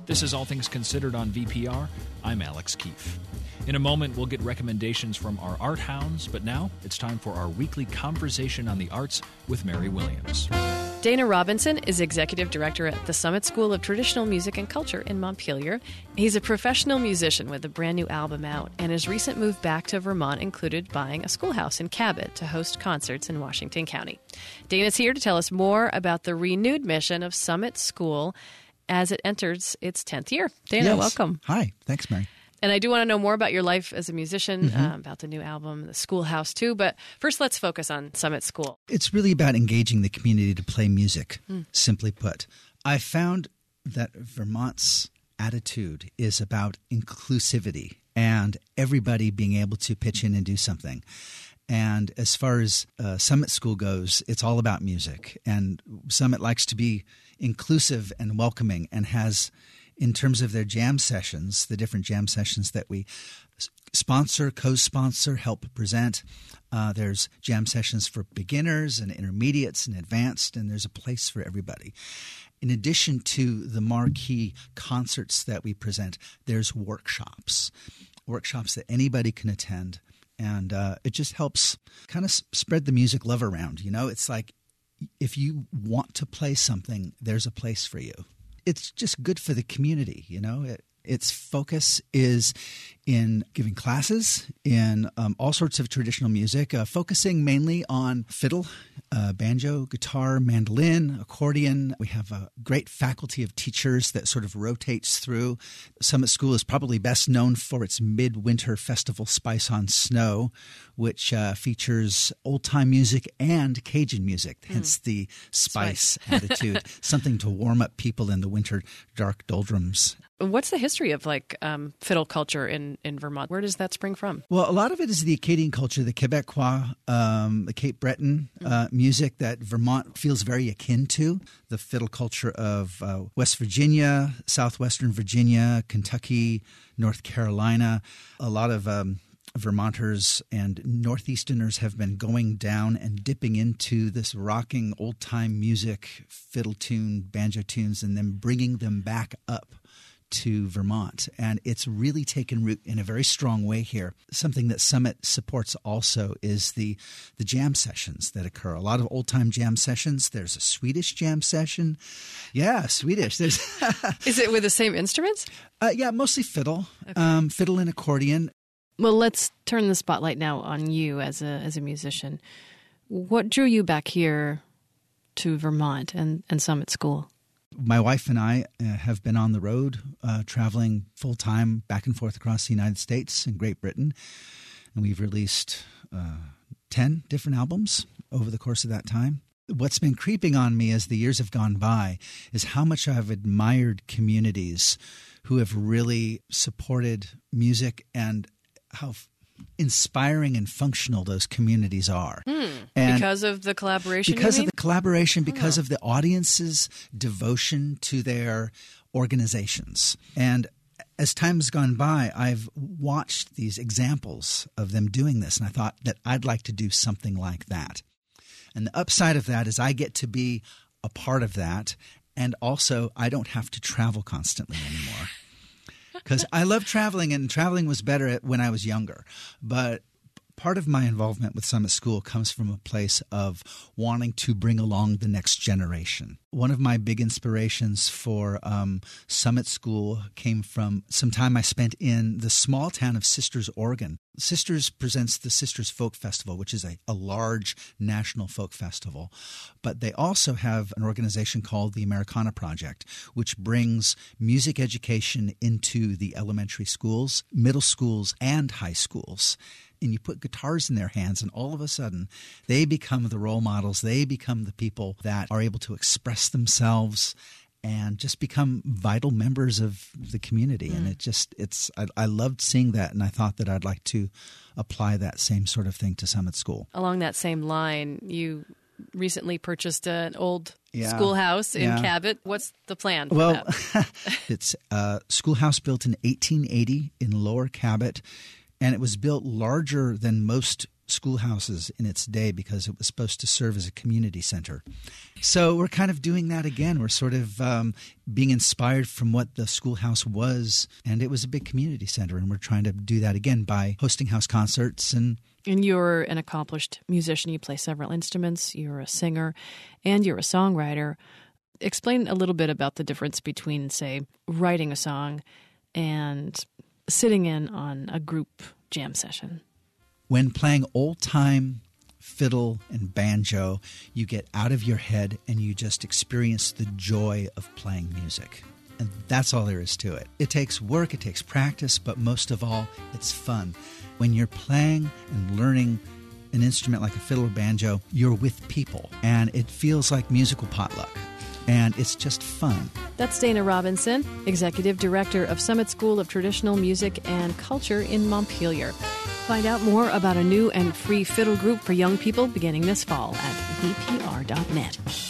This is All Things Considered on VPR. I'm Alex Keefe. In a moment, we'll get recommendations from our art hounds, but now it's time for our weekly conversation on the arts with Mary Williams. Dana Robinson is Executive Director at the Summit School of Traditional Music and Culture in Montpelier. He's a professional musician with a brand new album out, and his recent move back to Vermont included buying a schoolhouse in Cabot to host concerts in Washington County. Dana's here to tell us more about the renewed mission of Summit School as it enters its 10th year. Dana, welcome. Hi. Thanks, Mary. And I do want to know more about your life as a musician, about the new album, the schoolhouse too. But first, let's focus on Summit School. It's really about engaging the community to play music, simply put. I found that Vermont's attitude is about inclusivity and everybody being able to pitch in and do something. And as far as Summit School goes, it's all about music. And Summit likes to be inclusive and welcoming and has, in terms of their jam sessions, the different jam sessions that we sponsor, co-sponsor, help present, there's jam sessions for beginners and intermediates and advanced, and there's a place for everybody. In addition to the marquee concerts that we present, there's workshops that anybody can attend. And it just helps kind of spread the music love around. You know, it's like if you want to play something, there's a place for you. It's just good for the community, you know. Its focus is in giving classes in all sorts of traditional music, focusing mainly on fiddle, banjo, guitar, mandolin, accordion. We have a great faculty of teachers that sort of rotates through. Summit School is probably best known for its midwinter festival, Spice on Snow, which features old-time music and Cajun music, hence the spice attitude, something to warm up people in the winter dark doldrums. What's the history of fiddle culture in Vermont? Where does that spring from? Well, a lot of it is the Acadian culture, the Quebecois, the Cape Breton music that Vermont feels very akin to. The fiddle culture of West Virginia, Southwestern Virginia, Kentucky, North Carolina. A lot of Vermonters and Northeasterners have been going down and dipping into this rocking old-time music, fiddle tune, banjo tunes, and then bringing them back up to Vermont. And it's really taken root in a very strong way here. Something that Summit supports also is the jam sessions that occur. A lot of old-time jam sessions. There's a Swedish jam session. Yeah, Swedish. There's Is it with the same instruments? Yeah, mostly fiddle. Okay. Fiddle and accordion. Well, let's turn the spotlight now on you as a musician. What drew you back here to Vermont and Summit School? My wife and I have been on the road, traveling full-time back and forth across the United States and Great Britain. And we've released 10 different albums over the course of that time. What's been creeping on me as the years have gone by is how much I've admired communities who have really supported music and how inspiring and functional those communities are. And because of the collaboration, because of the collaboration, because of the audience's devotion to their organizations. And as time has gone by, I've watched these examples of them doing this, and I thought that I'd like to do something like that. And the upside of that is I get to be a part of that, and also I don't have to travel constantly anymore. Because I love traveling, and traveling was better when I was younger. But part of my involvement with Summit School comes from a place of wanting to bring along the next generation. One of my big inspirations for Summit School came from some time I spent in the small town of Sisters, Oregon. Sisters presents the Sisters Folk Festival, which is a large national folk festival. But they also have an organization called the Americana Project, which brings music education into the elementary schools, middle schools, and high schools. And you put guitars in their hands, and all of a sudden, they become the role models. They become the people that are able to express themselves and just become vital members of the community. And I loved seeing that, and I thought that I'd like to apply that same sort of thing to Summit School. Along that same line, you recently purchased an old schoolhouse in Cabot. What's the plan for that? It's a schoolhouse built in 1880 in Lower Cabot, and it was built larger than most schoolhouses in its day because it was supposed to serve as a community center. So we're kind of doing that again. We're sort of being inspired from what the schoolhouse was, and it was a big community center, and we're trying to do that again by hosting house concerts. And you're an accomplished musician. You play several instruments. You're a singer, and you're a songwriter. Explain a little bit about the difference between, say, writing a song and sitting in on a group jam session. When playing old-time fiddle and banjo, you get out of your head and you just experience the joy of playing music. And that's all there is to it. It takes work, it takes practice, but most of all, it's fun. When you're playing and learning an instrument like a fiddle or banjo, you're with people, and it feels like musical potluck. And it's just fun. That's Dana Robinson, Executive Director of Summit School of Traditional Music and Culture in Montpelier. Find out more about a new and free fiddle group for young people beginning this fall at vpr.net.